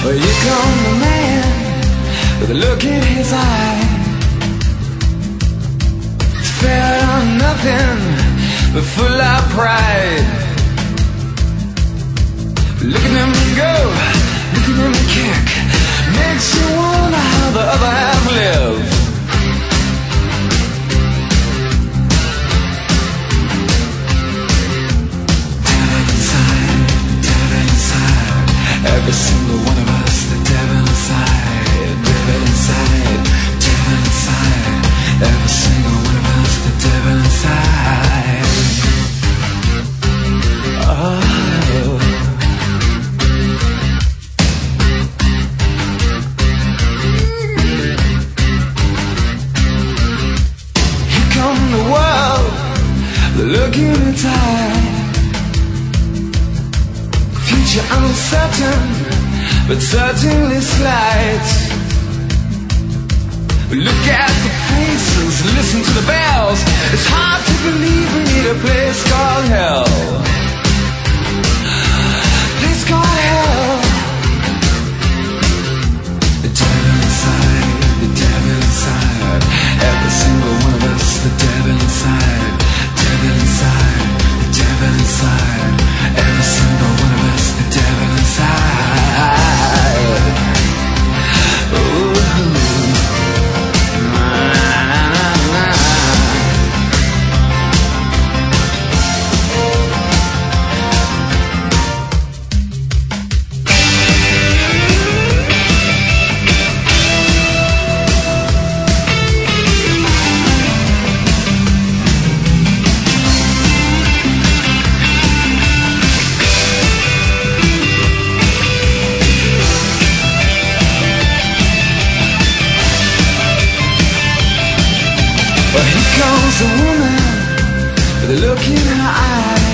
Well, here come the man with a look in his eye. It's fed on nothing but full of pride. Look at him go, look at him kick. Makes you wonder how the other half live. Every single one of us, the devil inside, devil inside, devil inside. Every single one of us, the devil inside. Oh. Here come the world, the look in its eye. Future uncertain, but certainly slight. Look at the faces, listen to the bells. It's hard to believe we need a place called hell. Place called hell. The devil inside, the devil inside. Every single one of us, the devil inside, devil inside, the devil inside. Every single one of us, the devil inside. Ooh. Well, here comes a woman with a look in her eye.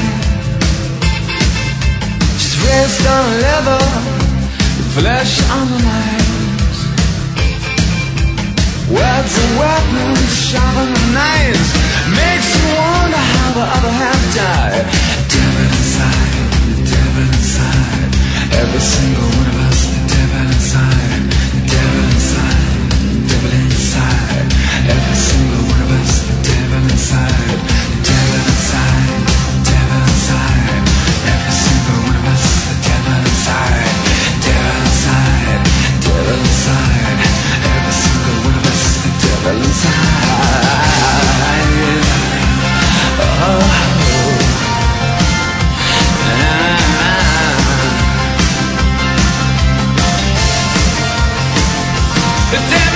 She's raised on leather, with flesh on her mind. Words and weapons, sharper than knives. Makes you wonder how the other half died. Devil inside, the devil inside. Every single one of us, the devil inside, the devil inside, the devil inside. Every single one of us, the devil inside, the devil inside, the devil inside. Every single one of us, the devil inside, devil inside, devil inside. Every single one of us, the devil inside. Oh. The devil